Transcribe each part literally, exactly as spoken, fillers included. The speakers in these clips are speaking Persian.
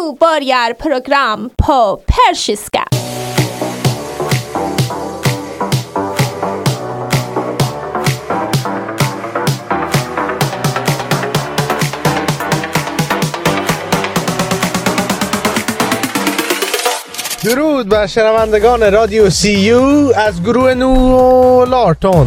Nu börjar program på persiska. درود بر شنوندگان رادیو سی یو از گروه نو لارتون.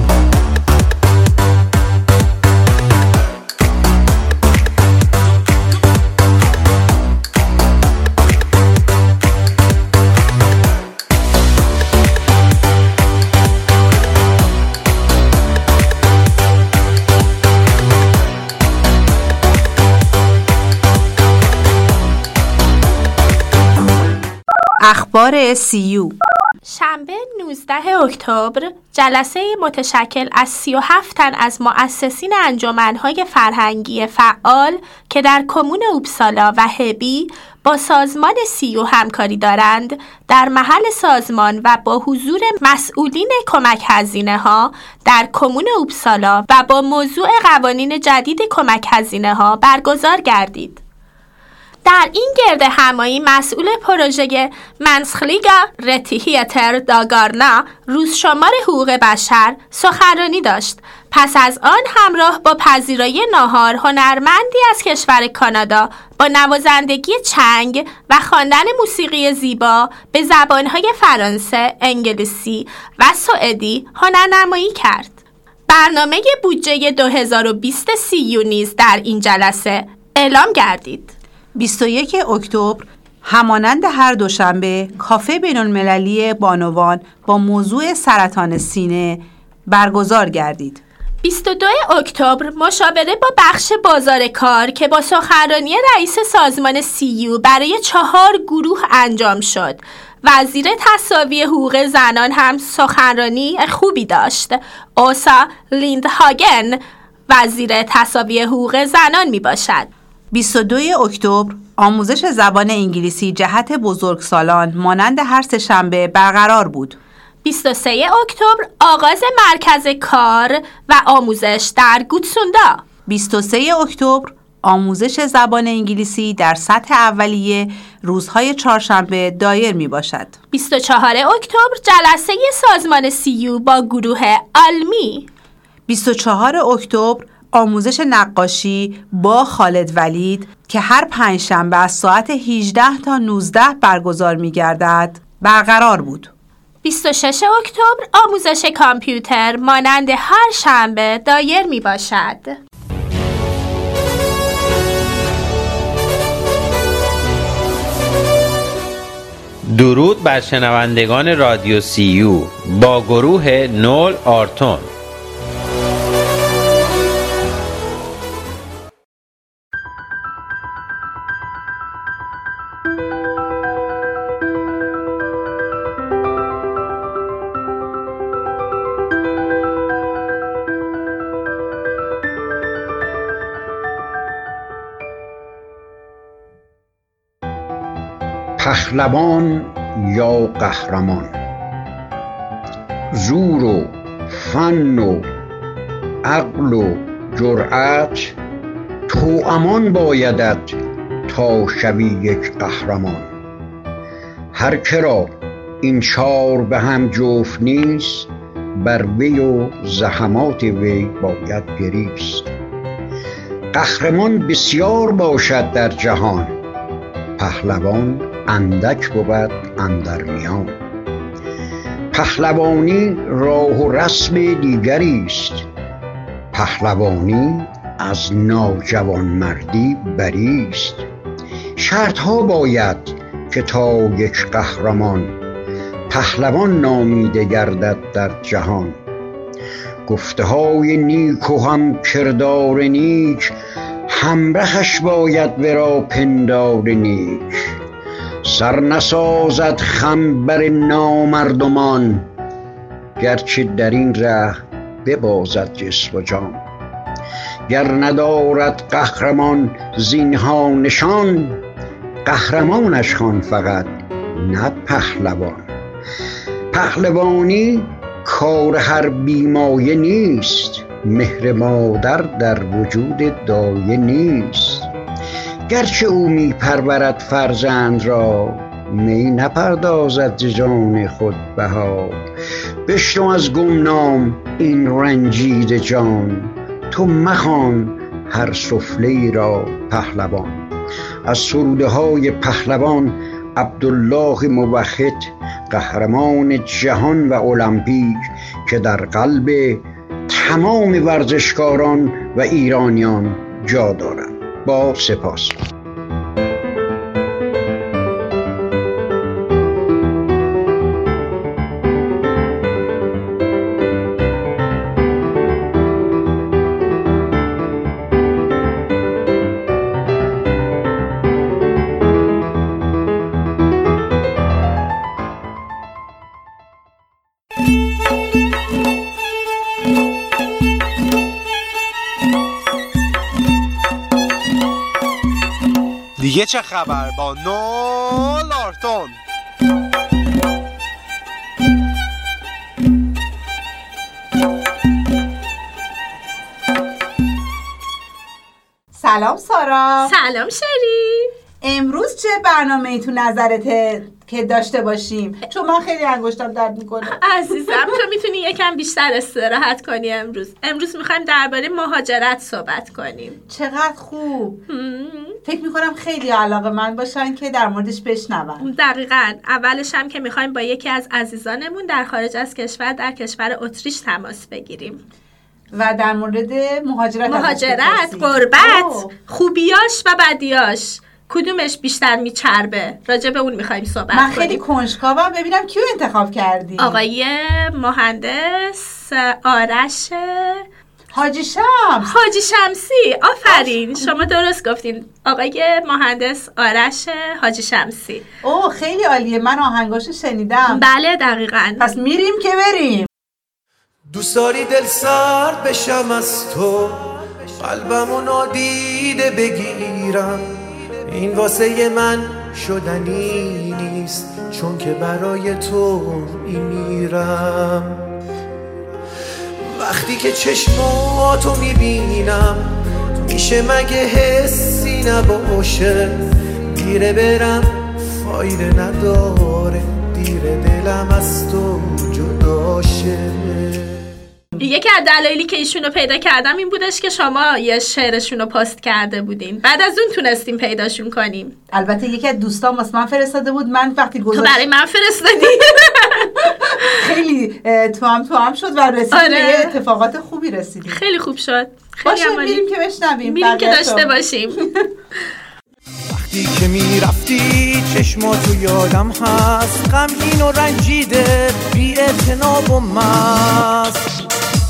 اخبار سی یو. شنبه نوزدهم اکتبر جلسه متشکل از سی و هفت تن از مؤسسین انجمن‌های فرهنگی فعال که در کمون اوبسالا و هبی با سازمان سی یو همکاری دارند در محل سازمان و با حضور مسئولین کمک هزینه‌ها در کمون اوبسالا و با موضوع قوانین جدید کمک هزینه‌ها برگزار گردید. در این گرد همایی مسئول پروژه منسخلیگا رتیهیتر داگارنا روز شمار حقوق بشر سخنرانی داشت. پس از آن همراه با پذیرایی ناهار هنرمندی از کشور کانادا با نوازندگی چنگ و خواندن موسیقی زیبا به زبانهای فرانسه، انگلیسی و سوئدی هنرنمایی کرد. برنامه بودجه دو هزار و بیست سی یو نیز در این جلسه اعلام گردید. بیست و یک اکتبر همانند هر دوشنبه کافه بین‌المللی بانوان با موضوع سرطان سینه برگزار گردید. بیست و دو اکتبر مشاوره با بخش بازار کار که با سخنرانی رئیس سازمان سی یو برای چهار گروه انجام شد. وزیر تساوی حقوق زنان هم سخنرانی خوبی داشت. اوسا لیندهاگن وزیر تساوی حقوق زنان می باشد. بیست و دو اکتبر آموزش زبان انگلیسی جهت بزرگسالان مانند هر سه شنبه برقرار بود. بیست و سه اکتبر آغاز مرکز کار و آموزش در گوتسوندا. بیست و سه اکتبر آموزش زبان انگلیسی در سطح اولیه روزهای چهارشنبه دایر می باشد. بیست و چهار اکتبر جلسه سازمان سی یو با گروه آلمی. بیست و چهار اکتبر آموزش نقاشی با خالد ولید که هر پنجشنبه از ساعت هجده تا نوزده برگزار می گردد برقرار بود. بیست و شش اکتبر آموزش کامپیوتر مانند هر شنبه دایر می باشد. درود بر شنوندگان رادیو سی یو با گروه نول آرتون. پهلوان یا قهرمان، زور و فن و عقل و جرأت توامان بایدت تا شوی یک قهرمان. هر کرا این چار به هم جفت نیست، بر وی و زحمات وی باید گریست. قهرمان بسیار باشد در جهان، پهلوان اندک بود اندر میان. پهلوانی راه و رسم دیگری است، پهلوانی از ناجوانمردی بری است. شرط ها باید که تا یک قهرمان، پهلوان نامیده گردد در جهان. گفته های نیک و هم کردار نیک، همرهش باید ورا پندار نیک. سر نسازد خم بر نامردمان، گرچه در این ره ببازد جسم و جان. گر ندارد قهرمان زینها نشان، قهرمانش خوان فقط نه پهلوان. پهلوانی کار هر بیمایه نیست، مهر مادر در وجود دایه نیست. گرچه او می پرورد فرزند را، می نپردازد ز جان خود بها. بشنو از گمنام این رنجیده جان، تو مخوان هر سفله را پهلوان. از سروده های پهلوان عبدالله موحد، قهرمان جهان و المپیک که در قلب تمام ورزشکاران و ایرانیان جا دارد. با سپاس. دیگه چه خبر با نول آرتون؟ سلام سارا. سلام شری. امروز چه برنامه‌ای تو نظرته که داشته باشیم؟ چون من خیلی انگشتم درد میکنه. عزیزم تو میتونی یکم بیشتر استراحت کنی امروز. امروز میخوایم درباره مهاجرت صحبت کنیم. چقدر خوب. فکر میکنم خیلی علاقه من باشن که در موردش بشنون. دقیقاً. اولش هم که میخوایم با یکی از عزیزانمون در خارج از کشور در کشور اتریش تماس بگیریم و در مورد مهاجرت مهاجرت، غربت، خوبیاش و بدیاش کدومش بیشتر میچربه، راجع به اون میخوایم صحبت کنیم. من خیلی کنجکاوم ببینم کیو انتخاب کردی. آقای مهندس آرش حاجی شمس. حاجی شمسی. آفرین، شما درست گفتین. آقای مهندس آرش حاجی شمسی. اوه خیلی عالیه، من آهنگاشو شنیدم. بله دقیقاً. پس میریم که بریم. دوست داری دل سرد بشم از تو، قلبمو نادیده بگیرم، این واسه من شدنی نیست، چون که برای تو میمیرم. وقتی که چشماتو میبینم میشه مگه حسی نباشه، دیره برم فایده نداره، دیره دلم از تو جداشه. یکی از دلایلی که ایشونو پیدا کردم این بودش که شما یه شعرشونو پست کرده بودین، بعد از اون تونستیم پیداشون کنیم. البته یکی از دوستان واسه من فرستاده بود، من وقتی گذاشت تو برای من فرستادی. خیلی تو هم تو هم شد و رسید. آره. به اتفاقات خوبی رسیدیم. خیلی خوب شد. خیلی باشه میریم که بشنویم، میریم که داشته باشیم. وقتی که میرفتی چشماتو یادم هست، غمگین و رنجیده بی اعتنا و مست،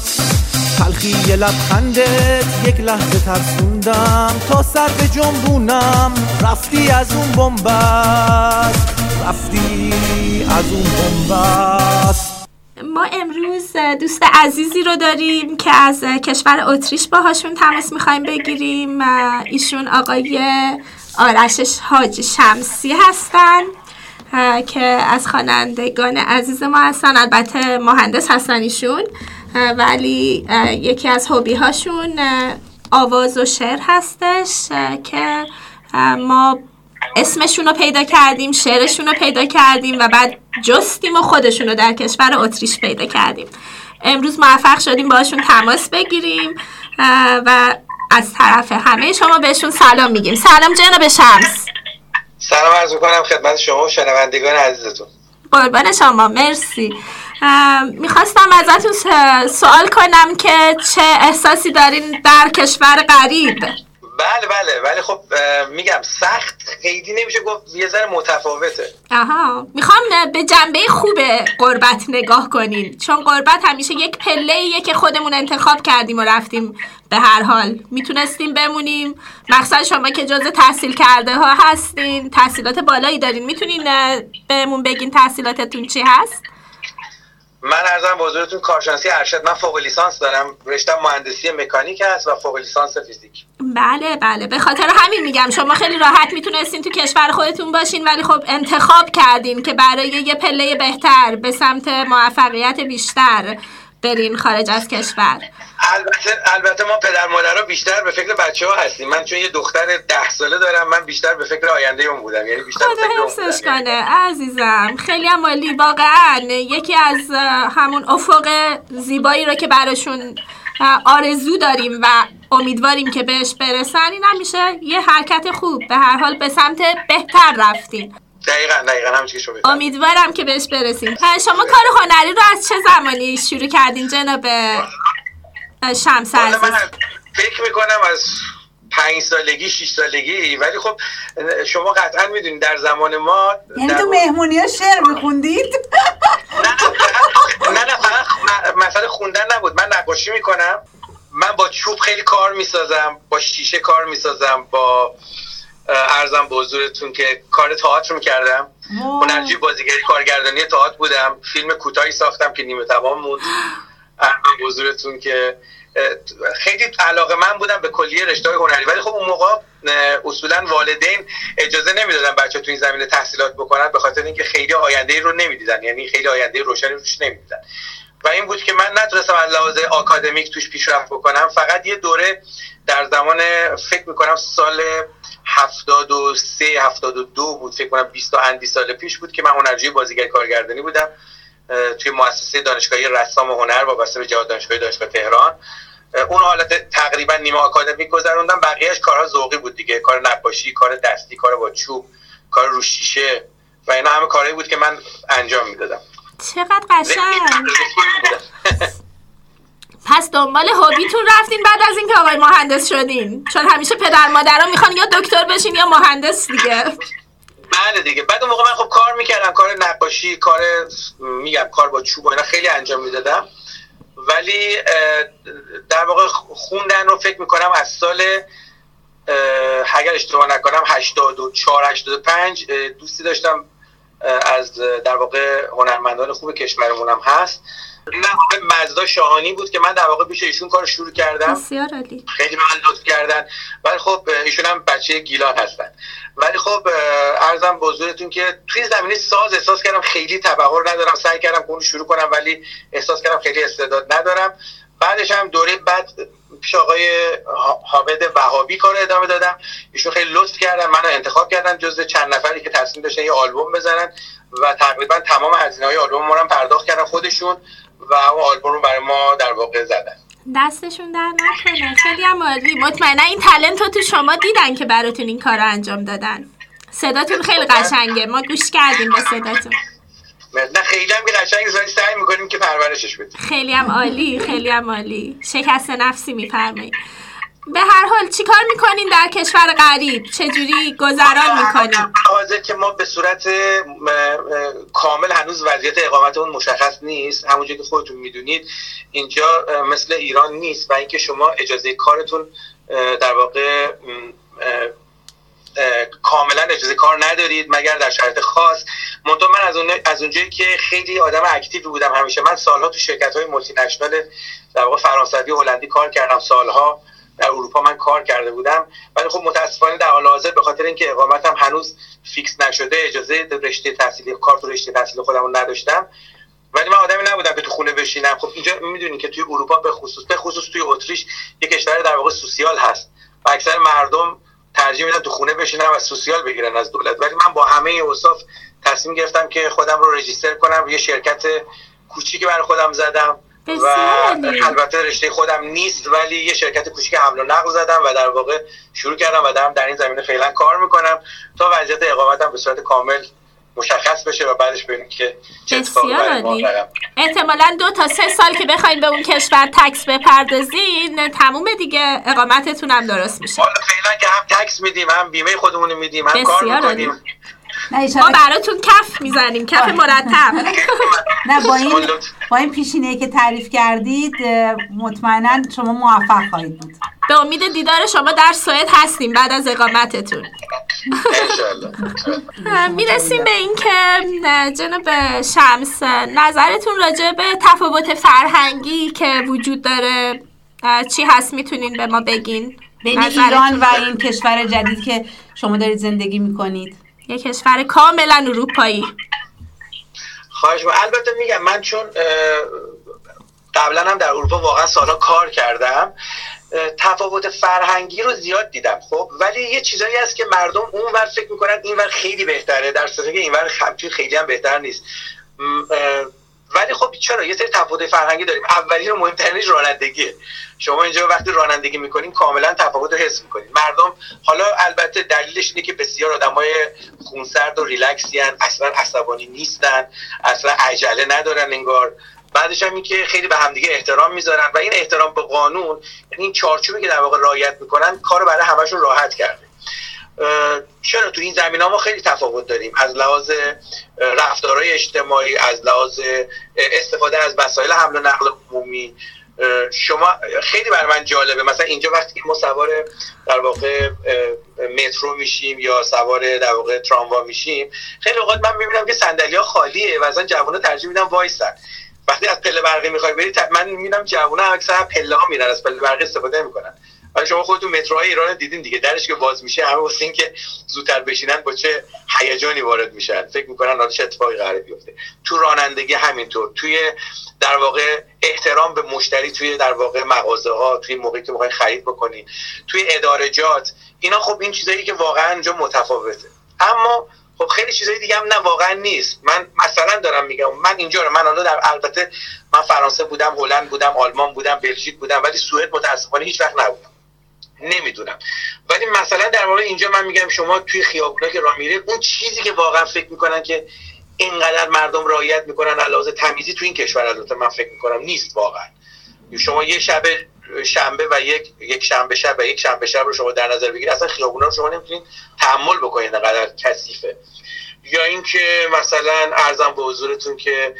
تلخی لبخندت یک لحظه ترسوندم، تا سر به جنبونم رفتی از اون بنبست، رفتی از اون بنبست. ما امروز دوست عزیزی رو داریم که از کشور اتریش باهاشون تماس میخوایم بگیریم. ایشون آقای آرش حاجی شمسی هستن که از خوانندگان عزیز ما هستن. البته مهندس هستن ایشون، ولی یکی از هابی هاشون آواز و شعر هستش که ما اسمشون رو پیدا کردیم، شعرشون رو پیدا کردیم و بعد جستیم و خودشون رو در کشور اتریش پیدا کردیم. امروز موفق شدیم باشون تماس بگیریم و از طرف همه شما بهشون سلام میگیم. سلام جناب شمس. سلام عرض میکنم خدمت شما و شنوندگان عزیزتون. قربان شما، مرسی. میخواستم ازتون سوال کنم که چه احساسی دارین در کشور غریب؟ بله بله ولی خب میگم سخت خیلی نمیشه گفت، یه ذره متفاوته. آها، میخوام به جنبه خوب غربت نگاه کنین، چون غربت همیشه یک پله‌ایه که خودمون انتخاب کردیم و رفتیم. به هر حال میتونستیم بمونیم. مقصد شما که جزء تحصیل کرده ها هستین، تحصیلات بالایی دارین، میتونین بهمون بگین تحصیلاتتون چی هست؟ من عرضم به حضورتون کارشناسی ارشد. من فوق لیسانس دارم، رشته مهندسی مکانیک هست و فوق لیسانس فیزیک. بله بله، به خاطر همین میگم شما خیلی راحت میتونستین تو کشور خودتون باشین، ولی خب انتخاب کردین که برای یه پله بهتر به سمت موفقیت بیشتر برین خارج از کشور؟ البته البته ما پدر مادرها بیشتر به فکر بچه‌ها هستیم. من چون یه دختر ده ساله دارم، من بیشتر به فکر آینده اون بودم، یعنی بیشتر به فکر اون حفظش کنه. عزیزم خیلی هم عالی، واقعا یکی از همون افق زیبایی رو که براشون آرزو داریم و امیدواریم که بهش برسن. این هم میشه یه حرکت خوب، به هر حال به سمت بهتر رفتین. دقیقاً دقیقاً همین چیزی شو. امیدوارم که بهش برسیم. شما کار هنری رو از چه زمانی شروع کردین جناب شمس عزیز؟ من فکر میکنم از پنج سالگی شش سالگی، ولی خب شما قطعا میدونید در زمان ما، یعنی تو مهمونی ها شعر میخوندید؟ نه نه نه فقط مسئله خوندن نبود. من نقاشی میکنم، من با چوب خیلی کار میسازم، با شیشه کار میسازم، با ارزم به حضورتون که کار تئاتر میکردم، هنرجوی بازیگری کارگردانی تئاتر بودم، فیلم کوتاهی ساختم که نیمه تمام موند. ارزم به حضورتون که خیلی علاقه من بودم به کلیه رشته‌های هنری، ولی خب اون موقع اصولا والدین اجازه نمیدادن بچه تو این زمینه تحصیلات بکنن، به خاطر اینکه خیلی آینده رو نمیدیدن، یعنی خیلی آینده روشنی روش نمیدیدن. و این بود که من نتونستم از لحاظ آکادمیک توش پیشرفت بکنم. فقط یه دوره در زمان فکر میکنم سال هفتاد و سه هفتاد و دو بود، فکر کنم بیست اندی سال پیش بود که من هنرجوی بازیگری کارگردانی بودم توی مؤسسه دانشگاهی رسام هنر وابسته به جهاد دانشگاهی دانشگاه تهران. اون حالت تقریبا نیمه آکادمیک گذروندم، بقیه‌اش کارها ذوقی بود دیگه، کار نقاشی، کار دستی، کار با چوب، کار رو شیشه و اینا همه کارهایی بود که من انجام میدادم. چقدر قشنگ. پس دنبال هابیتون رفتین بعد از اینکه آقای مهندس شدین؟ چون همیشه پدر مادرها میخوان یا دکتر بشین یا مهندس دیگه. بله دیگه. بعد اون موقع من خب کار میکردم، کار نقاشی، کار میگم کار با چوب و اینا خیلی انجام میدادم، ولی در واقع خوندن رو فکر میکنم از سال اگر اشتباه نکنم هشتاد و چهار هشتاد و پنج دوستی داشتم از در واقع هنرمندان خوب کشورمونم هست، نه مزدا شاهانی بود که من در واقع پیش ایشون کار شروع کردم. بسیار عالی. خیلی به من لطف کردن، ولی خب ایشون هم بچه گیلان هستن. ولی خب عرضم به حضورتون که توی زمینه ساز احساس کردم خیلی تبحر ندارم، سعی کردم که اون شروع کنم ولی احساس کردم خیلی استعداد ندارم. بعدش هم دوره بعد پیش آقای حامد وهابی کار ادامه دادم. ایشون خیلی لطف کردن، منو انتخاب کردن جزو چند نفری که تصمیم داشتن یه آلبوم بزنن و تقریبا تمام هزینه‌های آلبوم ما رو پرداخت کردن خودشون و اون آلبوم رو برای ما در واقع زدن. دستشون در نکنه. خیلی هم عالی. مطمئنا این تالنت رو تو شما دیدن که براتون این کار رو انجام دادن. صداتون خیلی قشنگه، ما گوش کردیم به صداتون. نه خیلی هم که قشنگه، ولی سعی میکنیم که پرورشش بدیم. خیلی هم عالی، خیلی هم عالی. شکست نفسی میفرمایید. به هر حال چی کار میکنین در کشور غریب؟ چجوری گذران میکنین؟ حاضر که ما به صورت کامل هنوز وضعیت اقامتمون مشخص نیست. همونجوری که خودتون میدونید اینجا مثل ایران نیست و اینکه شما اجازه کارتون در واقع کاملا اجازه کار ندارید مگر در شرایط خاص. منتها من از اون از اونجایی که خیلی آدم اکتیو بودم، همیشه من سالها تو شرکت‌های مولتی نشنال در واقع فرانسوی و هلندی کار کردم، سالها در اروپا من کار کرده بودم، ولی خب متاسفانه در حال حاضر به خاطر اینکه اقامتم هنوز فیکس نشده اجازه رشته تحصیلی کار تو رشته تحصیل خودم رو نداشتم. ولی من آدمی نبودم که تو خونه بشینم. خب اینجا میدونید که توی اروپا به خصوص به خصوص توی اتریش یک کشور در واقع سوسیال هست و اکثر مردم ترجیح میدن تو خونه بشینن و سوسیال بگیرن از دولت. ولی من با همه اوصاف تصمیم گرفتم که خودم رو رجیستر کنم، یه شرکت کوچیکی برای خودم زدم و البته رشته خودم نیست ولی یه شرکت کوچیک حمل و نقل زدم و در واقع شروع کردم و دارم در این زمینه فعلا کار میکنم تا وضعیت اقامتم به صورت کامل مشخص بشه و بعدش ببینیم که چه اتفاقی برای ما داره. احتمالاً دو تا سه سال که بخواید به اون کشور تکس بپردازین تمومه دیگه، اقامتتون هم درست میشه. حالا فعلا که هم تکس میدیم، هم بیمه خودمون میدیم، هم کار میکنیم. ما براتون کف میزنیم، کف مرتب. نه با این با این پیشینه‌ای که تعریف کردید مطمئنا شما موفق خواهید بود. به امید دیدار شما در سوئد هستیم بعد از اقامتتون. انشالله. میرسیم به این که جناب شمس نظرتون راجع به تفاوت فرهنگی که وجود داره چی هست؟ میتونین به ما بگین؟ بین ایران و این کشور جدید که شما دارید زندگی میکنید، یک کشور کاملا اروپایی. خواهش می‌کنم. البته میگم من چون قبلا هم در اروپا واقعا سالها کار کردم، تفاوت فرهنگی رو زیاد دیدم. خب ولی یه چیزایی هست که مردم اونور فکر میکنن اینور خیلی بهتره، در صورتی که اینور خیلی هم بهتر نیست. ولی خب چرا یه سری تفاوت فرهنگی داریم. اولی و مهمترینش رانندگیه. شما اینجا وقتی رانندگی میکنین کاملا تفاوت رو حس میکنین. مردم حالا البته دلیلش اینه که بسیار آدمای خونسرد و ریلکسی ان، اصلا عصبانی نیستن، اصلا عجله ندارن انگار. بعدش هم این که خیلی به همدیگه احترام میذارن و این احترام به قانون، یعنی این چارچوبی که در واقع رعایت میکنن کارو برای همشون راحت کرده. چرا تو این زمینه‌ها ما خیلی تفاوت داریم، از لحاظ رفتارهای اجتماعی، از لحاظ استفاده از وسایل حمل و نقل عمومی. شما خیلی برای من جالبه مثلا اینجا وقتی که ما سوار در واقع مترو میشیم یا سوار در واقع تراموا میشیم، خیلی اوقات من میبینم که صندلی‌ها خالیه و اصلا جوونا ترجیح میدن وایسن. وقتی از پله برقی میخوای بری من میبینم جوونا اکثرا پله ها میرن، از پله برقی استفاده نمیکنن. ولی شما خودتون متروهای ایران دیدین دیگه، درش که باز میشه همه واسه این که زودتر بشینن با چه هیجانی وارد میشن، فکر میکنن حالا چه اتفاقی قراره بیفته. تو رانندگی همینطور، توی در واقع احترام به مشتری، توی در واقع مغازه ها، توی موقعی که میخوای خرید بکنی، توی ادارجات، اینا خب این چیزایی که واقعا اونجا متفاوته. اما خب خیلی چیزای دیگه هم نه واقعا نیست. من مثلا دارم میگم من اینجا رو من حالا در البته من فرانسه بودم، هلند بودم، آلمان بودم، بلژیک بودم، ولی سوئد متاسفانه هیچ وقت نبودم، نمیدونم. ولی مثلا در واقع اینجا من میگم شما توی خیابونا که راه میرید، اون چیزی که واقعا فکر میکنن که اینقدر مردم رعایت میکنن علاوه تمیزی تو این کشور، البته من فکر میکنم نیست واقعا. شما یه شب شنبه و یک یک شنبه شب و یک شنبه شب رو شما در نظر بگیرید، اصلا خیابونا رو شما نمیتونید تحمل بکنید، اینقدر کثیفه. یا اینکه مثلا عرضم به حضورتون که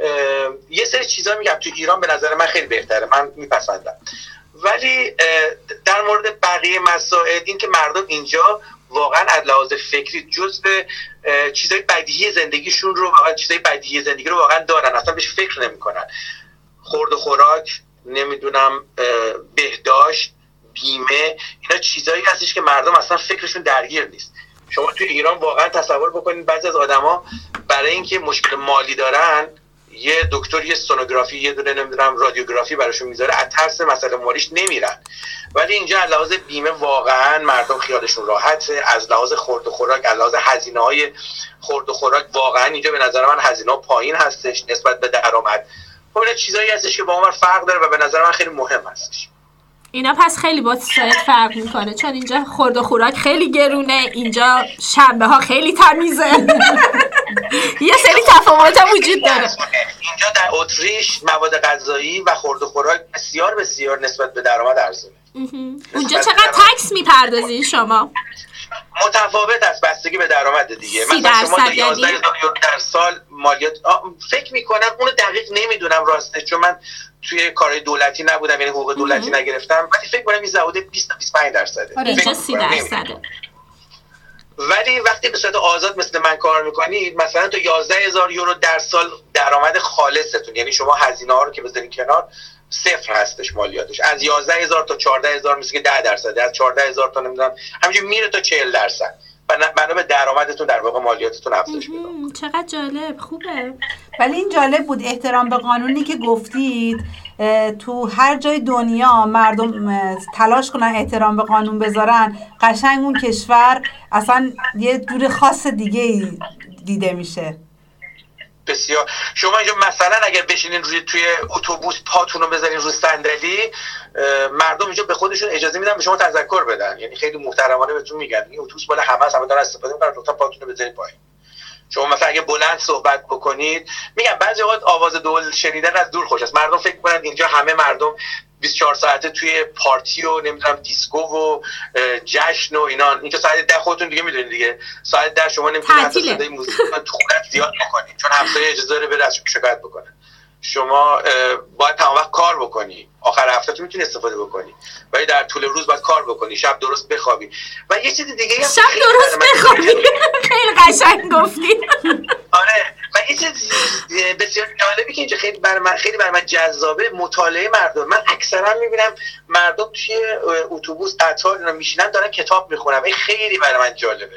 یه سری چیزا میگم تو ایران به نظر من خیلی بهتره، من میپسندم. ولی در مورد بقیه مسائل این که مردم اینجا واقعا از لحاظ فکری جزء چیزای بدیهی زندگیشون رو واقعا چیزای بدیهی زندگی رو واقعا دارن، اصلا بهش فکر نمیکنن. خورد و خوراک، نمیدونم بهداشت، بیمه، اینا چیزایی هستش که مردم اصلا فکرشون درگیر نیست. شما توی ایران واقعا تصور بکنید بعضی از آدما برای اینکه مشکل مالی دارن یه دکتر یه سونوگرافی یه دونه نمیدونم رادیوگرافی براشون میذاره، از ترس مسئله مالیش نمیرن. ولی اینجا از لحاظ بیمه واقعا مردم خیالشون راحته، از لحاظ خورد و خوراک، از لحاظ هزینه‌های خورد و خوراک واقعا اینجا به نظر من هزینه‌ها پایین هستش نسبت به درآمد. خب این چیزایی هستش که با اونور فرق داره و به نظر من خیلی مهم هستش. اینا پس خیلی با سوئد فرق میکنه، چون اینجا خورد و خوراک خیلی گرونه، اینجا شنبه ها خیلی تمیزه. یه سری تفاوت هم وجود داره. اینجا در اتریش مواد غذایی و خورد و خوراک بسیار بسیار نسبت به درآمد ارزونه. اونجا چقدر تکس میپردازین شما؟ متفاوت است بستگی به درآمد دیگه. مثلا شما تا یازده هزار یورو در سال مالیات، فکر میکنم اونو دقیق نمیدونم راسته، چون من توی کارهای دولتی نبودم، یعنی حقوق دولتی نگرفتم، ولی فکر کنم این زهوده بیست تا بیست و پنج درصده. اینجا سی درصده. ولی وقتی به صورت آزاد مثل من کار میکنید، مثلا تا یازده هزار یورو در سال درآمد خالصتون، یعنی شما هزینه ها رو که بذارین کنار صفر هستش مالیاتش. از یازده هزار تا چهارده هزار مثل که ده درصده، از چهارده هزار تا نمیدونم همینجوری میره تا چهل درصد. بنا به درآمدتون در واقع مالیاتتون افزایش پیدا می‌کنه. چقدر جالب، خوبه. ولی این جالب بود احترام به قانونی که گفتید. تو هر جای دنیا مردم تلاش کنن احترام به قانون بذارن، قشنگ اون کشور اصلا یه جور خاص دیگه دیده میشه. بسیار. شما اینجا مثلا اگر بشینین روی توی اتوبوس پاتون رو بزنین روی صندلی، مردم اینجا به خودشون اجازه میدن به شما تذکر بدن، یعنی خیلی محترمانه بهتون میگن این اتوبوس مال همه است، همه دارن استفاده میکنن، لطفا پاتون رو بزنید پایین. شما مثلا اگه بلند صحبت بکنید، میگم بعضی وقت آواز دول شنیدن از دور خوش است. مردم فکر میکنن اینجا همه مردم بیست و چهار ساعته توی پارتی و نمیدونم دیسکو و جشن و اینا. اینجا ساعت ده خودتون دیگه میدونید دیگه، ساعت ده شما نمیتونید حتی صدای موزیک تو خونت زیاد نکنید، چون همسایه اجازه داره بره ازش شکایت بکنه. شما باید تمام وقت کار بکنی، آخر هفته تو میتونی استفاده بکنی، ولی در طول روز باید کار بکنی، شب درست بخوابی. و یه چیز دیگه هم شب درست بخوابی خیلی قشنگ گفتی. آره، و یه چیز بسیار جالبی که اینجا خیلی برای من خیلی برای من جذابه، مطالعه مردم. من اکثرا میبینم مردم توی اتوبوس قطار اینا میشینن دارن کتاب میخونن، این خیلی برای من جالبه.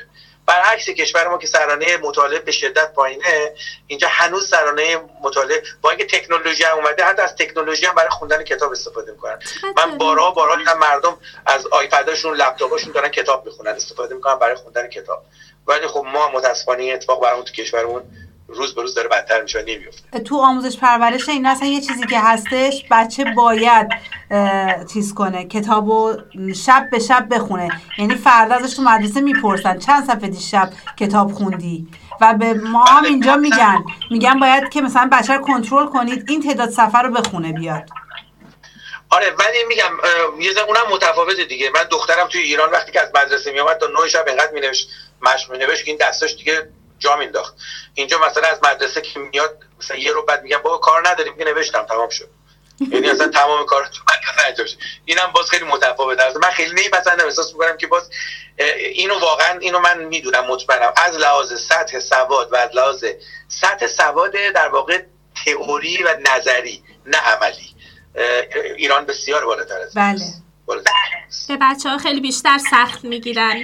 برعکس کشور ما که سرانه مطالعه به شدت پایینه، اینجا هنوز سرانه مطالعه با اینکه تکنولوژی هم اومده، حتی از تکنولوژی هم برای خوندن کتاب استفاده میکنن. من بارها بارها دیدم مردم از آیپداشون، لپتاپاشون دارن کتاب میخونن، استفاده میکنن برای خوندن کتاب. ولی خب ما متاسفانه این اتفاق برامون تو کشورمون روز به روز داره بدتر میشه، نمیفته. تو آموزش پرورش این اصلا یه چیزی که هستش، بچه باید چیز کنه، کتابو شب به شب بخونه. یعنی فردا ازش تو مدرسه میپرسن چند صفحه دیشب کتاب خوندی، و به ما هم اینجا میگن میگن باید که مثلا بچه رو کنترل کنید این تعداد صفحه رو بخونه بیاد. آره ولی میگم یه ذره اونم متفاوته دیگه. من دخترم توی ایران وقتی که از مدرسه میومد تا نه شب اینقدر مینوشت، مشق مینوشت که این دستاش دیگه جا مینداخت. اینجا مثلا از مدرسه که میاد مثلا یه رو بعد میگم بابا کار نداریم که نوشتم تمام شد. یعنی اصلا تمام کار تو مدرسه انجام شد. اینم باز خیلی متفاوته. من خیلی نمیپسندم، احساس میکنم که باز اینو واقعا اینو من میدونم، مطمئنم از لحاظ سطح سواد و از لحاظ سطح سواد در واقع تئوری و نظری نه عملی، ایران بسیار بالاتر است. بله. بالاتر. به بچه‌ها خیلی بیشتر سخت میگیرن.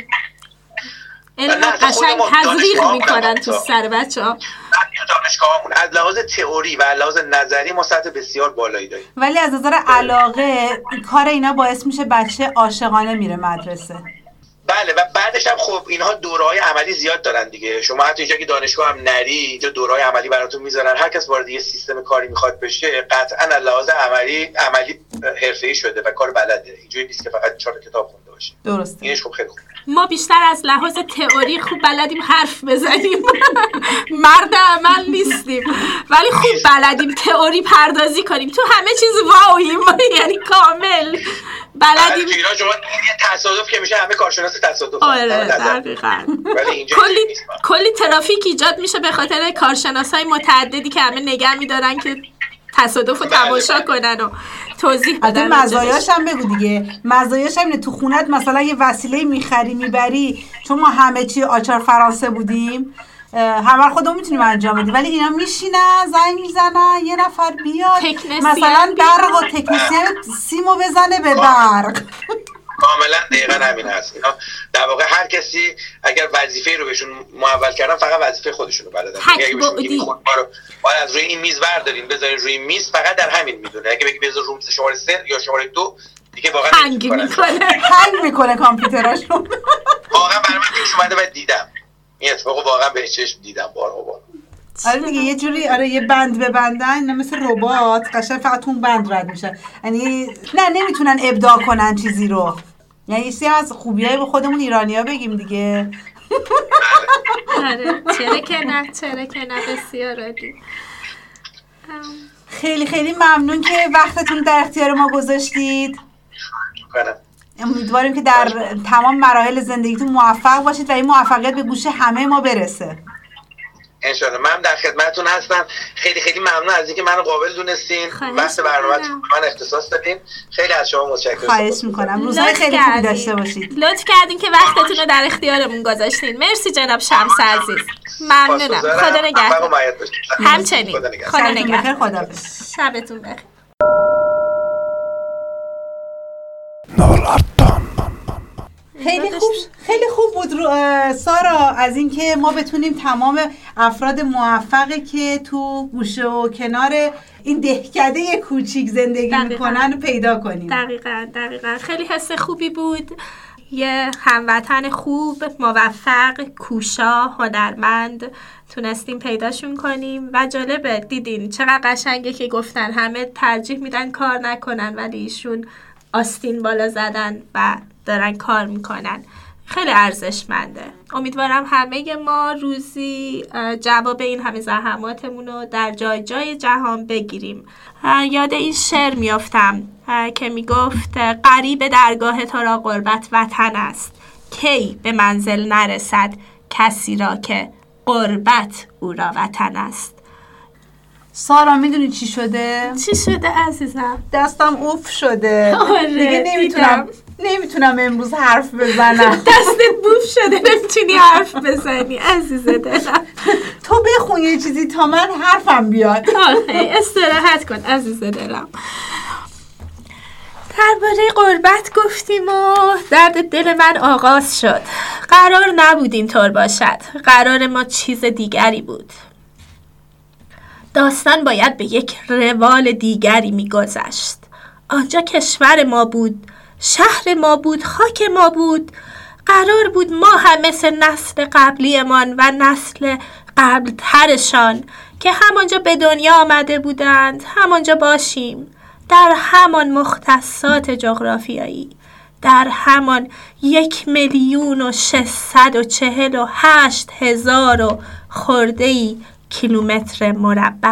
علم قشنگ تزریق میکنن تو سر بچه‌ها. دانشگاهمون از لحاظ تئوری و از لحاظ نظری ما سطح بسیار بالایی داریم. ولی از نظر علاقه کار اینا باعث میشه بچه عاشقانه میره مدرسه. بله و بعدش هم خب اینها دوره‌های عملی زیاد دارن دیگه. شما حتی اینجا که دانشگاه هم نری، اینجا دوره‌های عملی براتون میذارن. هر کس وارد یه سیستم کاری میخواد بشه قطعاً از لحاظ عملی عملی حرفه‌ای شده و کار بلده. اینجوری نیست که فقط چهار کتاب خونده باشه. درسته. اینش خب خیلی خوبه. ما بیشتر از لحاظ تئوری خوب بلدیم حرف بزنیم. مرد عمل نیستیم ولی خوب بلدیم تئوری پردازی کنیم. تو همه چیز واویم، یعنی کامل بلدیم. تو ایران شما یه تصادف که میشه همه کارشناس تصادف. آره دقیقاً. ولی اینجا کلی کلی ترافیک ایجاد میشه به خاطر کارشناسای متعددی که همه نگه میدارن که تصادف رو تماشا کنن و توضیح بدن. مزایاش هم بگو دیگه. مزایاش هم اینه تو خونت مثلا یه وسیله میخری میبری، چون ما همه چی آچار فرانسه بودیم همه خودمون میتونیم انجام بدیم، ولی اینا میشینن زنگ میزنن یه نفر بیاد مثلا برق و تکنسین سیمو بزنه به برق. کاملا دقیقاً همین هست. اینا در واقع هر کسی اگر وظیفه رو بهشون محول کردن فقط وظیفه خودشون رو بلدن. اگه بهشون بگیم خود ما رو باید از روی این میز بردارین بذارین روی میز، فقط در همین میدونه. اگه بگی بذار روم شماره سه یا شماره دو دیگه واقعا هنگ میکنه هنگ میکنه کامپیوتراشون. واقعا برای من پیش اومده و دیدم این اتفاقو، واقعا به چشم دیدم بارها بار. آره دیگه یه جوری آره یه بند ببندن اینا مثل ربات قشنگ فقط اون بند رد میشه. یعنی نه نمیتونن ابداع کنن چیزی رو. یعنی یه از خوبیای به خودمون ایرانی‌ها بگیم دیگه. آره چرا که نه، چرا که نه، بسیار عالی. خیلی خیلی ممنون که وقتتون در اختیار ما گذاشتید. امیدواریم که در تمام مراحل زندگیتون موفق باشید و این موفقیت به گوش همه ما برسه. انشالله. من در خدمتتون هستم. خیلی خیلی ممنون از اینکه منو قابل دونستین، وقت برنامه‌تون من اختصاص دادین. خیلی از شما متشکرم. خواهش میکنم. روزهای خیلی خوبی داشته باشید. لطف کردین که وقتتون رو در اختیارمون گذاشتین. مرسی جناب شمس عزیز. ممنونم. خدا نگهدار. همچنین. خدا نگهدار. خدا شبتون بخیر. خیلی خوب خیلی خوب بود سارا از اینکه ما بتونیم تمام افراد موفقی که تو گوشه و کنار این دهکده کوچیک زندگی میکنن رو پیدا کنیم. دقیقاً دقیقاً خیلی حس خوبی بود. یه هموطن خوب، موفق، کوشا، هنرمند تونستیم پیداشون کنیم و جالبه دیدین چقدر قشنگه که گفتن همه ترجیح میدن کار نکنن ولی ایشون آستین بالا زدن و دارن کار میکنن. خیلی ارزشمنده. امیدوارم همه ما روزی جواب این همه زحماتمون رو در جای جای جهان بگیریم. یاد این شعر میافتم که میگفت غریب درگاه تو را غربت وطن است، کی به منزل نرسد کسی را که غربت او را وطن است. سارا میدونی چی شده؟ چی شده عزیزم؟ دستم اوف شده. آره دیگه نمیتونم نمیتونم امروز حرف بزنم. دستت بوف شده نمیتونی حرف بزنی عزیز دلم. تو بخون یه چیزی تا من حرفم بیاد. آره استراحت کن عزیز دلم. درباره غربت گفتیم و درد دل من آغاز شد. قرار نبود اینطور باشد. قرار ما چیز دیگری بود. داستان باید به یک روال دیگری می‌گذشت. آنجا کشور ما بود، شهر ما بود، خاک ما بود. قرار بود ما هم مثل نسل قبلیمان و نسل قبلترشان که همانجا به دنیا آمده بودند همانجا باشیم، در همان مختصات جغرافیایی، در همان یک میلیون و ششصد و چهل و هشت هزار و خورده‌ای کیلومتر مربع،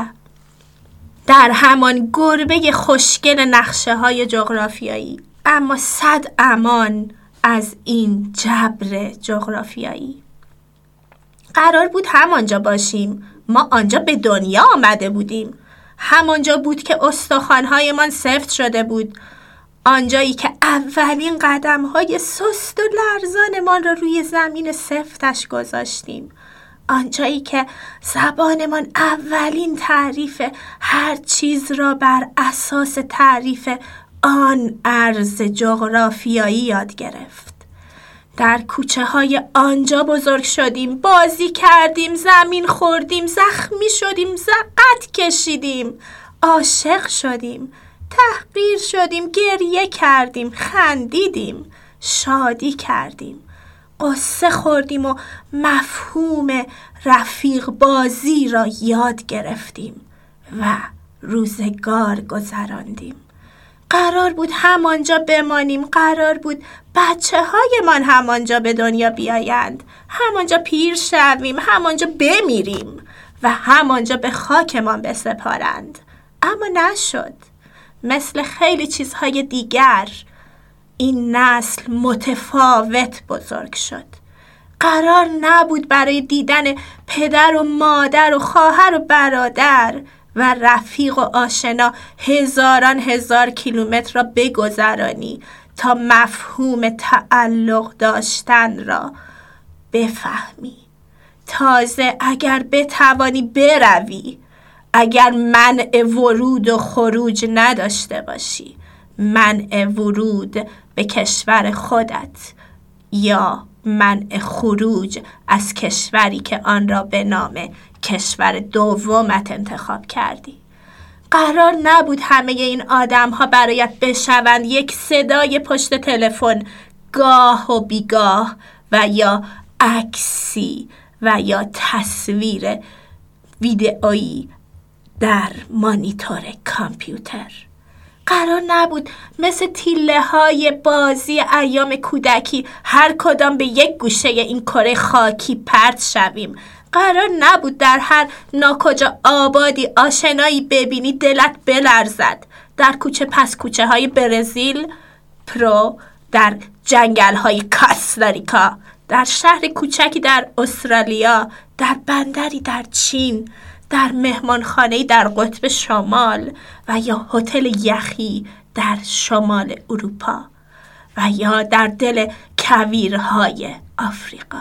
در همان گربه خوشگل نقشه های جغرافیایی، اما صد امان از این جبر جغرافیایی. قرار بود همانجا باشیم. ما آنجا به دنیا آمده بودیم. همانجا بود که استخوان‌هایمان سفت شده بود. آنجایی که اولین قدم‌های سست و لرزانمان را روی زمین سفتش گذاشتیم. آنجایی که زبانمان اولین تعریف هر چیز را بر اساس تعریف آن ارز جغرافیایی یاد گرفت. در کوچه های آنجا بزرگ شدیم، بازی کردیم، زمین خوردیم، زخمی شدیم، زقت کشیدیم، عاشق شدیم، تحقیر شدیم، گریه کردیم، خندیدیم، شادی کردیم، قصه خوردیم و مفهوم رفیق بازی را یاد گرفتیم و روزگار گذراندیم. قرار بود همانجا بمانیم، قرار بود بچه های من همانجا به دنیا بیایند، همانجا پیر شویم، همانجا بمیریم و همانجا به خاکمان بسپارند. اما نشد. مثل خیلی چیزهای دیگر این نسل متفاوت بزرگ شد. قرار نبود برای دیدن پدر و مادر و خواهر و برادر و رفیق و آشنا هزاران هزار کیلومتر را بگذرانی تا مفهوم تعلق داشتن را بفهمی. تازه اگر بتوانی بروی، اگر منع ورود و خروج نداشته باشی، منع ورود به کشور خودت یا منع خروج از کشوری که آن را به نام کشور دومت انتخاب کردی. قرار نبود همه این آدم ها برایت بشوند یک صدای پشت تلفن گاه و بیگاه و یا عکسی و یا تصویر ویدئویی در مانیتور کامپیوتر. قرار نبود مثل تیله های بازی ایام کودکی هر کدام به یک گوشه این کره خاکی پرت شویم. قرار نبود در هر ناکجا آبادی آشنایی ببینی دلت بلرزد. در کوچه پس کوچه های برزیل پرو، در جنگل های کاستاریکا، در شهر کوچکی در استرالیا، در بندری در چین، در مهمانخانه‌ای در قطب شمال و یا هتل یخی در شمال اروپا و یا در دل کویرهای آفریقا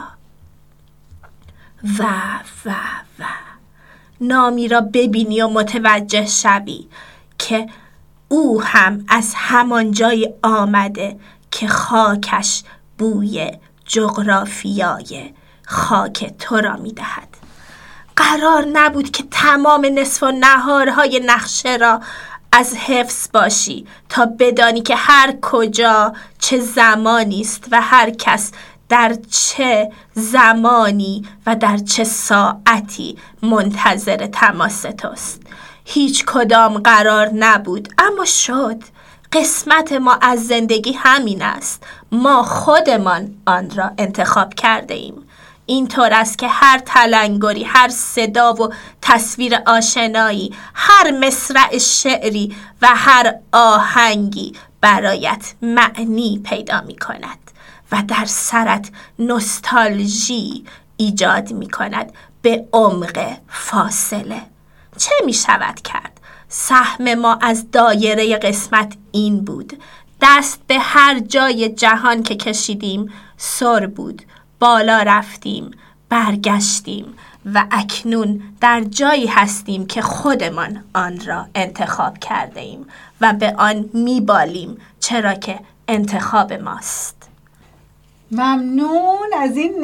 و و و نامی را ببینی و متوجه شوی که او هم از همان جای آمده که خاکش بوی جغرافیای خاک تو را می دهد. قرار نبود که تمام نصف و نهارهای نقشه را از حفظ باشی تا بدانی که هر کجا چه زمانی است و هر کس در چه زمانی و در چه ساعتی منتظر تماس توست. هیچ کدام قرار نبود، اما شد. قسمت ما از زندگی همین است. ما خودمان آن را انتخاب کرده ایم. اینطور است که هر تلنگری، هر صدا و تصویر آشنایی، هر مصرع شعری و هر آهنگی برایت معنی پیدا می کند و در سرت نوستالژی ایجاد می کند به عمق فاصله. چه می شود کرد؟ سهم ما از دایره قسمت این بود: دست به هر جای جهان که کشیدیم سر بود، بالا رفتیم، برگشتیم و اکنون در جایی هستیم که خودمان آن را انتخاب کرده ایم و به آن میبالیم، چرا که انتخاب ماست. ممنون از این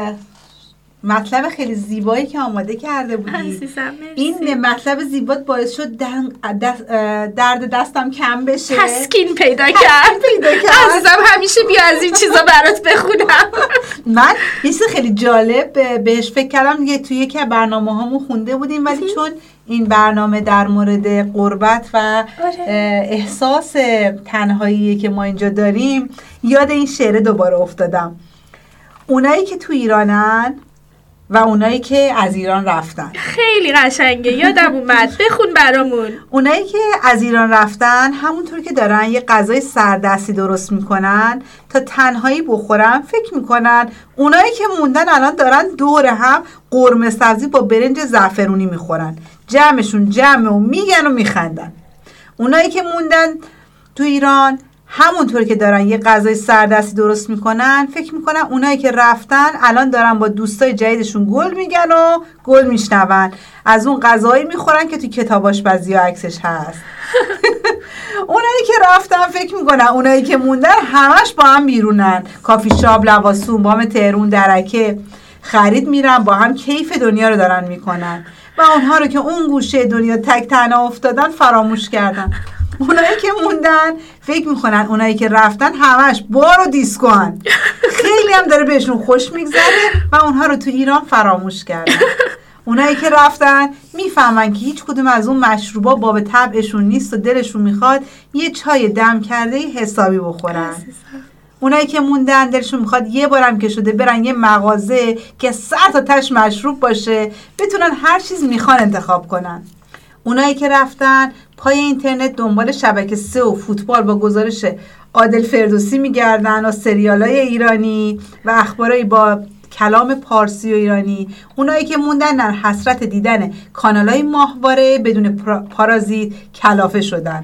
مطلب خیلی زیبایی که آماده کرده بودی. عزیزم مرسی. این مطلب زیبات باعث شد دست درد دستم کم بشه، تسکین پیدا کرد. پیدا کرد. عزیزم همیشه بیا از این چیزا برات بخونم. من یه چیز خیلی جالب بهش فکر کردم، یه توی یکی از برنامه‌هامون خونده بودیم، ولی چون این برنامه در مورد غربت و احساس تنهایی که ما اینجا داریم، یاد این شعر دوباره افتادم. اونایی که تو ایرانن و اونایی که از ایران رفتن. خیلی قشنگه، یادم اومد. بخون برامون. اونایی که از ایران رفتن همونطور که دارن یه غذای سردستی درست میکنن تا تنهایی بخورن، فکر میکنن اونایی که موندن الان دارن دور هم قرمه سبزی با برنج زعفرونی میخورن. جمعشون جمع و میگن و میخندن. اونایی که موندن تو ایران همونطور که دارن یه غذای سردستی درست میکنن، فکر میکنن اونایی که رفتن الان دارن با دوستای جدیدشون گل میگن و گل میشنون، از اون غذایی میخورن که تو کتاب آشپزی و عکسش هست. اونایی که رفتن فکر میکنن اونایی که موندن همش با هم بیرونن، کافی شاپ، لواسون، بام تهرون، درکه خرید میرن، با هم کیف دنیا رو دارن میکنن و اونها رو که اون گوشه دنیا تک تنها افتادن فراموش کردن. اونایی که موندن فکر میکنن اونایی که رفتن همش بار و دیسکو هن، خیلی هم داره بهشون خوش میگذره و اونها رو تو ایران فراموش کردن. اونایی که رفتن میفهمن که هیچ کدوم از اون مشروبا باب طبعشون نیست و دلشون میخواد یه چای دم کرده حسابی بخورن. اونایی که موندن دلشون میخواد یه بارم که شده برن یه مغازه که سر تا تش مشروب باشه، بتونن هر چیز میخوان انتخاب کنن. اونایی که رفتن پای اینترنت دنبال شبکه سه و فوتبال با گزارش عادل فردوسی میگردن و سریالای ایرانی و اخبارای با کلام پارسی و ایرانی. اونایی که موندن در حسرت دیدن کانالای ماهواره بدون پارازیت کلافه شدن،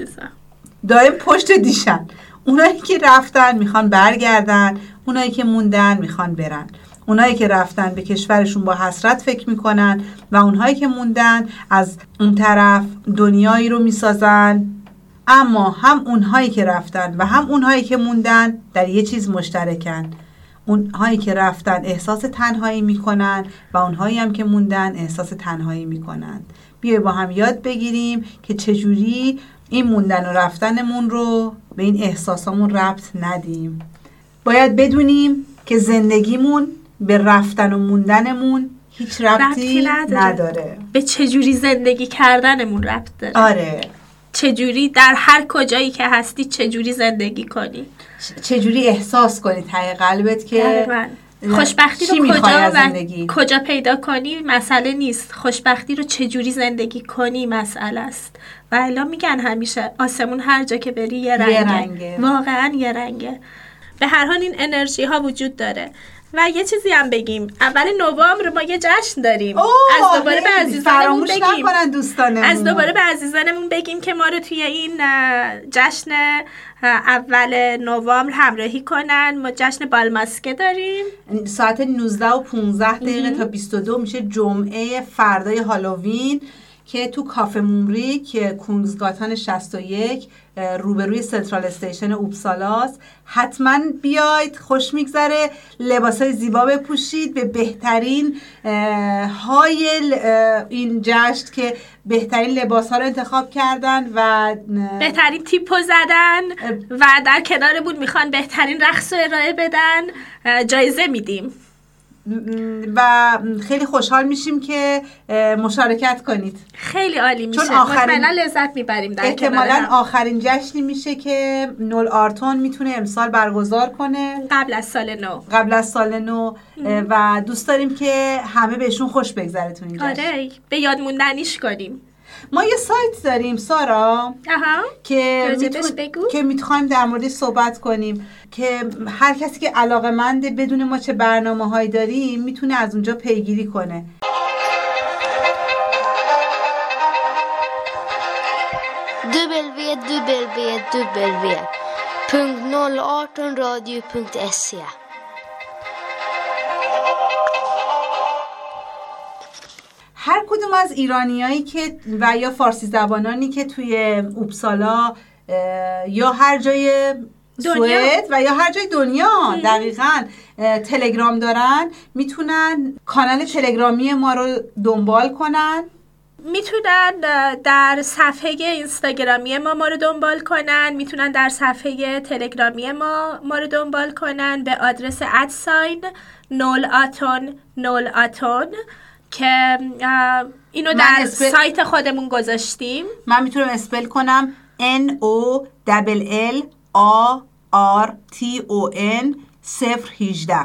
دائم پشت دیشن. اونایی که رفتن میخوان برگردن، اونایی که موندن میخوان برن. اونایی که رفتن به کشورشون با حسرت فکر میکنن و اونهایی که موندن از اون طرف دنیایی رو میسازن. اما هم اونهایی که رفتن و هم اونهایی که موندن در یه چیز مشترکن. اونهایی که رفتن احساس تنهایی میکنن و اونهایی هم که موندن احساس تنهایی میکنن. بیای با هم یاد بگیریم که چجوری این موندن و رفتنمون رو به این احساسامون ربط ندیم. باید بدونیم که زندگیمون به رفتن و موندنمون هیچ ربطی نداره. نداره. به چجوری زندگی کردنمون ربط داره. آره. چجوری در هر کجایی که هستی چجوری زندگی کنی، چجوری احساس کنی ته قلبت که خوشبختی رو کجا و کجا پیدا کنی مسئله نیست، خوشبختی رو چجوری زندگی کنی مسئله است. و الا میگن همیشه آسمون هر جا که بری یه رنگه, یه رنگه. واقعا یه رنگه. به هر حال این انرژی ها وجود داره. و یه چیزی هم بگیم، اول نوامبر ما یه جشن داریم. از دوباره به عزیزانمون بگیم از دوباره به عزیزانمون بگیم که ما رو توی این جشن اول نوامبر همراهی کنن. ما جشن بالماسکه داریم ساعت نوزده و پانزده دقیقه تا بیست و دو، میشه جمعه فردای هالووین که تو کافه مومری که کونگزگاتان شصت و یک روبروی سنترال استیشن اوبسالاست. حتما بیاید، خوش میگذره. لباسای زیبا بپوشید، به بهترین های این جشن که بهترین لباس ها رو انتخاب کردن و بهترین تیپو زدن و در کنارمون میخوان بهترین رقص رو ارائه بدن، جایزه میدیم و خیلی خوشحال میشیم که مشارکت کنید. خیلی عالی میشه، چون آخرین لذت میبریم. در احتمالاً آخرین جشنی میشه که نول آرتون میتونه امسال برگزار کنه قبل از سال نو قبل از سال نو و دوست داریم که همه بهشون خوش بگذره تو این جشن. آره، به یاد موندنیش کنیم. ما یه سایت داریم سارا اها. که میتون... که میخوایم در موردش صحبت کنیم که هر کسی که علاقه‌منده بدون ما چه برنامه‌هایی داریم میتونه از اونجا پیگیری کنه. دبلیو دبلیو دبلیو punkt noll arton radio punkt se هر کدوم از ایرانیایی که و یا فارسی زبانانی که توی اوبسالا یا هر جای سوئد و یا هر جای دنیا دقیقاً تلگرام دارن میتونن کانال تلگرامی ما رو دنبال کنن، میتونن در صفحه اینستاگرامی ما ما رو دنبال کنن، میتونن در صفحه تلگرامی ما ما رو دنبال کنن به آدرس ادساین نول آتون نول آتون که اینو در اسپل... سایت خودمون گذاشتیم. من میتونم اسپل کنم N O L L A R T O N صفر هجده.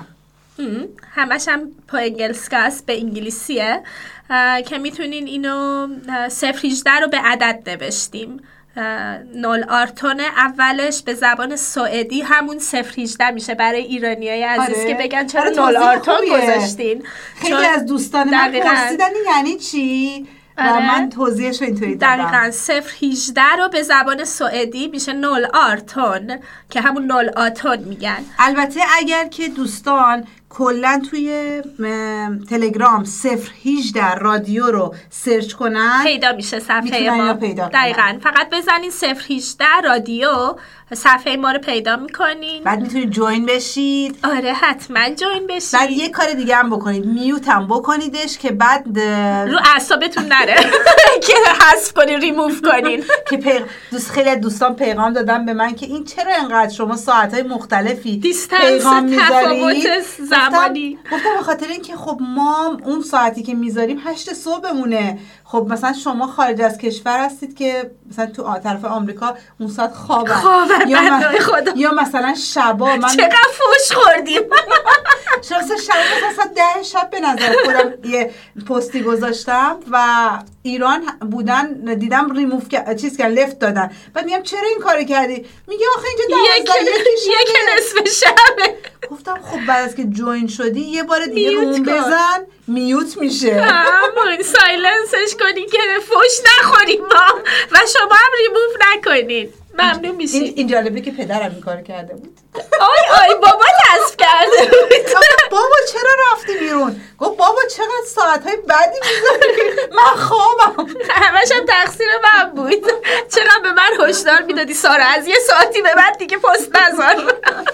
همش هم پا انگلسکاست، به انگلیسیه که میتونین اینو صفر هجده رو به عدد نوشتیم. نول آرتون اولش به زبان سوئدی همون صفر هجده میشه برای ایرانیای عزیز. آره. که بگن چرا نول آرتون گذاشتین. خیلی از دوستان من پرسیدن یعنی چی و آره. من توضیحش رو اینطوری دادم. دقیقاً صفر هجده رو به زبان سوئدی میشه نول آرتون که همون نول آتون میگن. البته اگر که دوستان کلا توی تلگرام صفر هجده رادیو رو سرچ کنن پیدا میشه صفحه ما. دقیقاً فقط بزنین صفر هجده رادیو صفحه ما رو پیدا میکنین. بعد میتونید جوین بشید. آره حتما جوین بشید. بعد یه کار دیگه هم بکنید، میوت هم بکنیدش که بعد رو اعصابتون نره که حذف کنین ریموو کنین. که پیغ... دوست خیلی دوستان پیغام دادن به من که این چرا اینقدر شما ساعت‌های مختلفی پیغام میذارید زمانی. گفتم به خاطر اینکه خب ما اون ساعتی که میذاریم هشت صبحمونه. خب مثلا شما خارج از کشور هستید که مثلا تو طرف آمریکا اون ساعت خوابه یا, من... یا مثلا شبا من چقدر فوش خوردیم. شما مثلا شب مثلا ده شب به نظر خودم یه پستی گذاشتم و ایران بودن دیدم ریموو چیز کردن لفت دادن. بعد میگم چرا این کارو کردی؟ میگه آخه اینجا دوازده یک نصف شبه. گفتم خب بعد از که جوین شدی یه بار دیگه روم بزن میوت میشه. همون سایلنسش کنین که فوش نخوریم ما و شما هم ریموو نکنین. ممنون میشید. این, این جالبه که پدرم این کار کرده بود. آی آی بابا حذف کرده بود. بابا چرا رفتی بیرون؟ گفت بابا چقدر ساعتهای بدی میذاری من خوابم. همش هم تقصیر من بود. چقدر به من هشدار میدادی سارا از یه ساعتی به بعد دیگه پست نذار.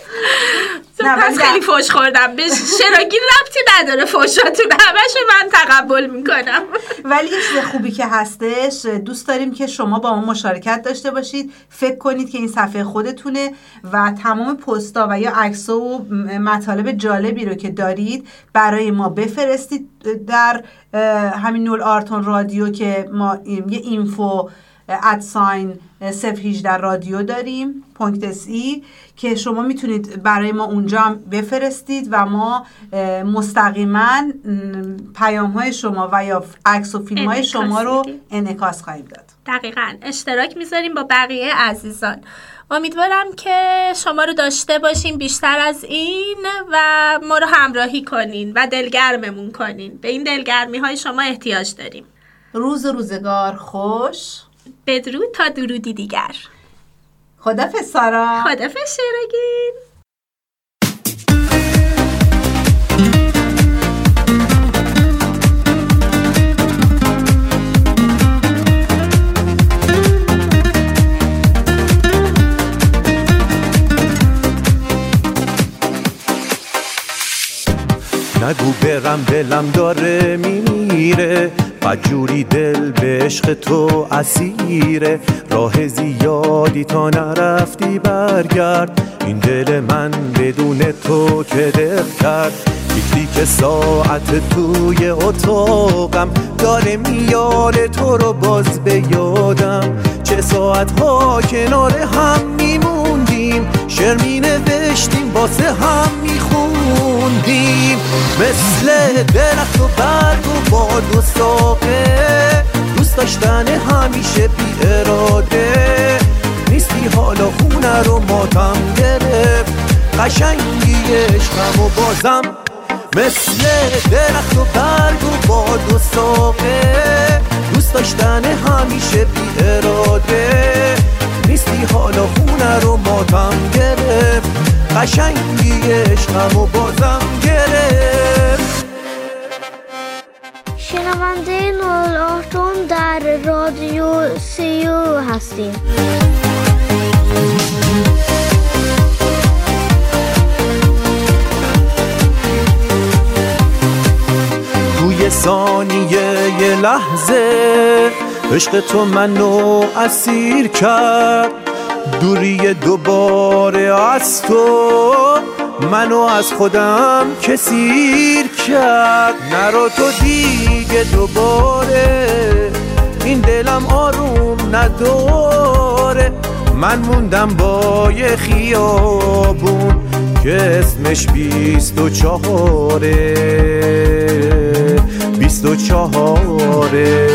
پس خیلی فوش خوردم. به شراگیر ربطی نداره فوشاتون، همشو من تقبل میکنم. ولی یه چیز خوبی که هستش، دوست داریم که شما با ما مشارکت داشته باشید. فکر کنید که این صفحه خودتونه و تمام پستا و یا عکس‌ها و مطالب جالبی رو که دارید برای ما بفرستید در همین نول آرتون رادیو که ما یه اینفو ادساین صفر هجده رادیو داریم پونکت اس ای که شما میتونید برای ما اونجا هم بفرستید و ما مستقیما پیام های شما و یا عکس و فیلم های شما رو انعکاس خواهیم داد. دقیقاً اشتراک میذاریم با بقیه عزیزان. امیدوارم که شما رو داشته باشیم بیشتر از این و ما رو همراهی کنین و دلگرممون کنین. به این دلگرمی های شما احتیاج داریم. روز روزگار خوش. بدرود تا درودی دیگر. خدافظ سارا. خدافظ شراگین. نگو برم دلم داره میمیره، بدجوری دل به عشق تو اسیره. راه زیادی تا نرفتی برگرد، این دل من بدون تو که دق کرد. تیک تیک ساعت توی اتاقم داره میاره تو رو باز به یادم. چه ساعتها کنار هم میموندیم، شعر مینوشتیم واسه هم میخوندیم. مثل درخت و برگ و باد و ساقه، دوست داشتن همیشه بی اراده. نیستی حالا خونه رو ماتم گرفت، قشنگی عشقم و بازم. مثل درخت و برگ و باد و ساقه، دوست داشتن همیشه بی اراده. نیستی حالا خونه رو ماتم گرفت، قشنگی عشقم و بازم گرفت. شنونده نول آرتون در رادیو سیو هستیم. توی ثانیه یه لحظه عشق تو منو اسیر کرد، دوری دوباره از تو منو از خودم کثیر کرد. نرو تو دیگه دوباره، این دلم آروم نداره. من موندم با یه خیابون که اسمش بیست و چهاره بیست و چهاره.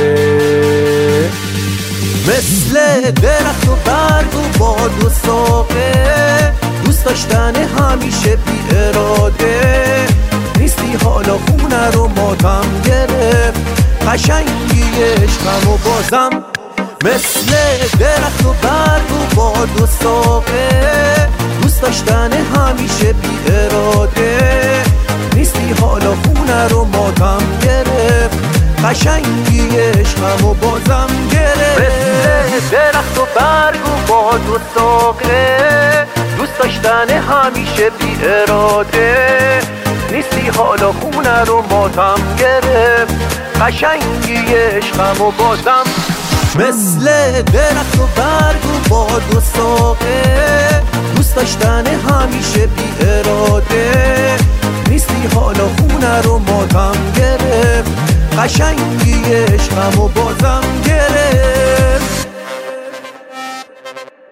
مثل درخت و برگ و باد و ساقه، دوست داشتن همیشه بی اراده. نیستی حالا خونه رو ماتم گرفت، قشنگی عشقم و بازم. مثل درخت و برگ و باد و ساقه، دوست داشتن همیشه بی اراده. نیستی حالا خونه رو ماتم گرفت، قشنگی عشقم و بازم گرفت. مثل درخت و برگ و باد و ساقه، دوست داشتن همیشه بی اراده. نیستی حالا خونه رو ماتم گرفت، قشنگی عشقم و بازم. مثل درخت و برگ و باد و ساقه، دوست داشتن همیشه بی اراده. نیستی حالا خونه رو ماتم گرفت، قشنگی عشقم و بازم گرفت.